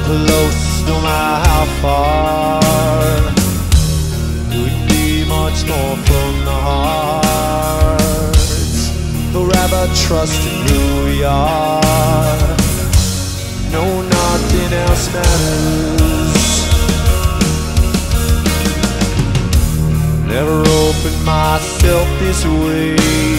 close, no matter how far. Couldn't be much more from the heart. Forever trusting who we are. No, nothing else matters. Never opened myself this way.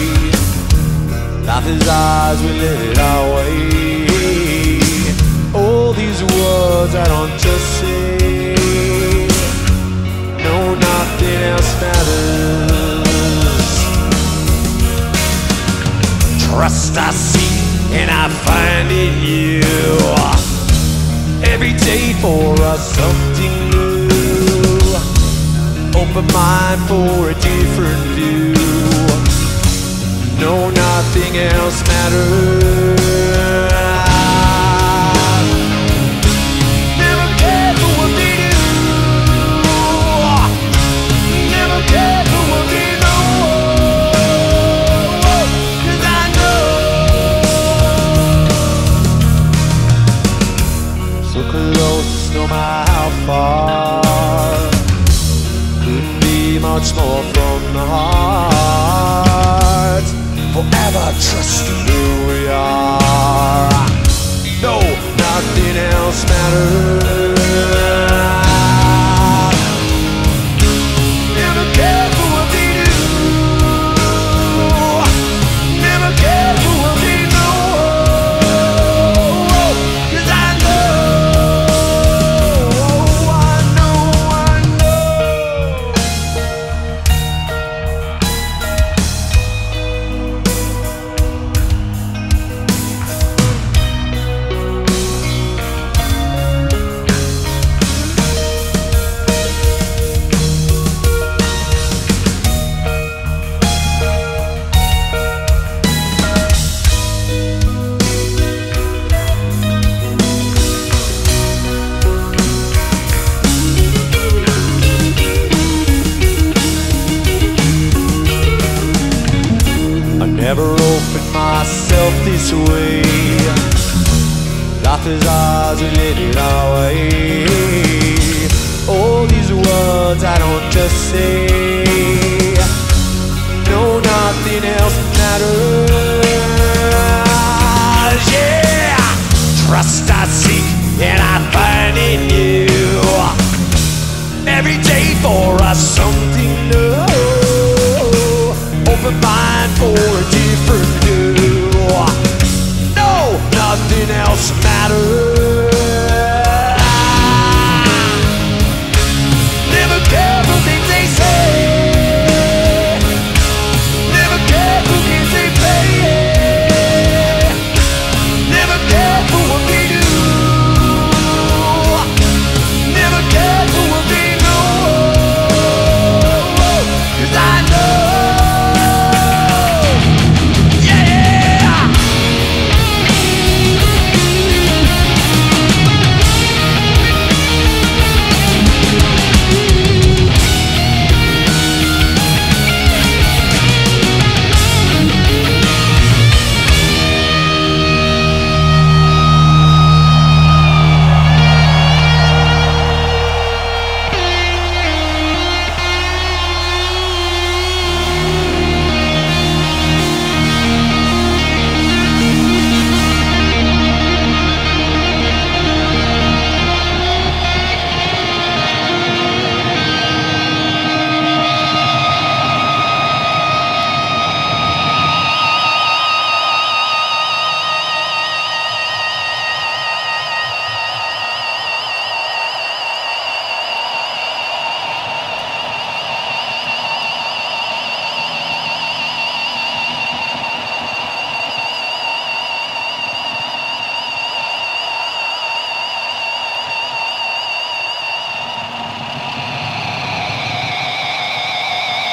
Life is ours, we live it our way. All these words I don't just say. No, nothing else matters. Trust I see and I find in you. Every day for us something new. Open mind for a different view. No, nothing else matters. Never cared for what they do. Never cared for what they know. 'Cause I know. So close, no matter how far. Couldn't be much more from the heart. Forever trusting who we are. No, nothing else matters. Never care for what they do. Never care for what they know. 'Cause I know, I know, I know. Never opened myself this way. Life is ours, we live it our way. All these words I don't just say. No, nothing else matters. Yeah, trust I seek and I find in you. Every day for us something new. Open mind for a different view. No, nothing else matters.